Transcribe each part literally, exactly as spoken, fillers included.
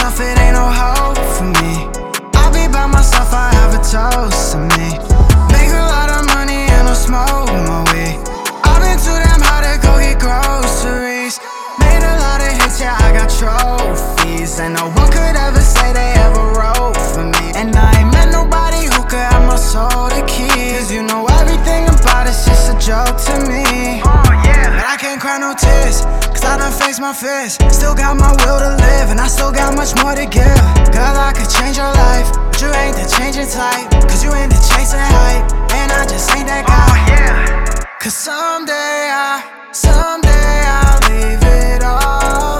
myself, it ain't no hope for me. I'll be by myself, I have a toast to me. Make a lot of money and no smoke my weed. I've been too damn high to go get groceries. Made a lot of hits, yeah, I got trophies. And no one could ever say they ever wrote for me. And I ain't met nobody who could have my soul to keep. Cause you know everything about it's just a joke to me. Oh yeah. But I can't cry no tears, cause I done faced my fears. Still got my will to live, and I still got much more to give. Girl, I could change your life, but you ain't the changing type. Cause you ain't the chasing hype, and I just ain't that guy. Oh yeah. Cause someday I, someday I'll leave it all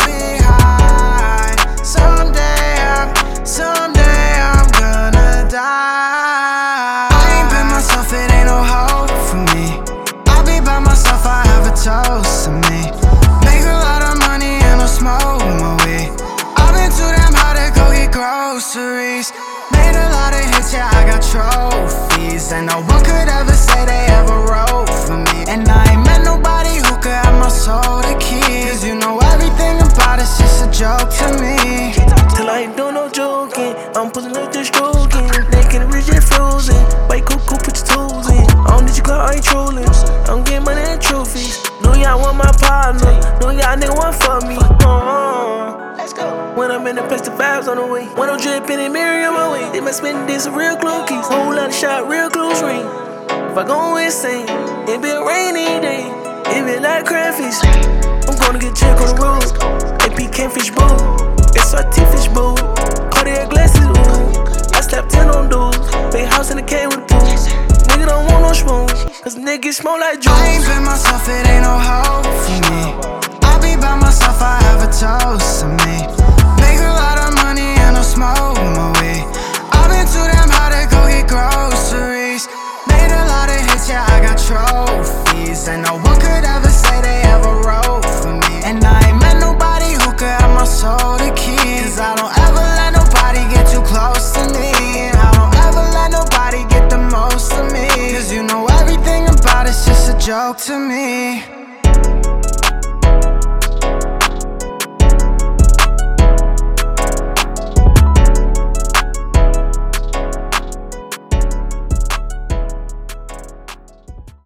behind. Someday I'm, someday I'm gonna die. I ain't been myself, it ain't no hope for me. I'll be by myself, I have a toast to me. Make a lot of money and no smoke my weed. I've been too damn high to go get groceries. Made a lot of hits, yeah, I got trophies. And no one could ever say they ever wrote for me. And I ain't met nobody who could have my soul to keep. Cause you know everything about it's just a joke to me. Till I ain't doing no joking, I'm pulling up just stroking. Naked and rigid frozen, white cuckoo, put your toes in. I don't need your car, I ain't trolling. I'm getting money and trophies. Know y'all want my partner, know y'all nigga want for me. Uh-huh. Let's go. When I'm in the place, the vibes on the way. When I'm dripping and mirror on my way. They must spend this a real close keys. Whole lot of shot, real close ring. If I go insane, it be a rainy day. It be like crayfish. I'm gonna get check on the road. A P can't fish bowl. S R T fish bowl. Cardiac glasses, ooh. I slapped ten on those. Big house in the cave with a pool. Nigga don't want no smoke, cause niggas smoke like juice. I ain't been myself, it ain't no hope for me. I'll be by myself, I have a toast to me. Make a lot of money and no smoke my weed. I've been too damn high to go get groceries. Made a lot of hits, yeah, I got trophies. And no one could ever say they ever wrote for me. And I ain't met nobody who could have my soul to keep. Cause I don't ever let nobody get too close to me. And I don't ever let nobody get the most of me. Cause you know everything about it's just a joke to me.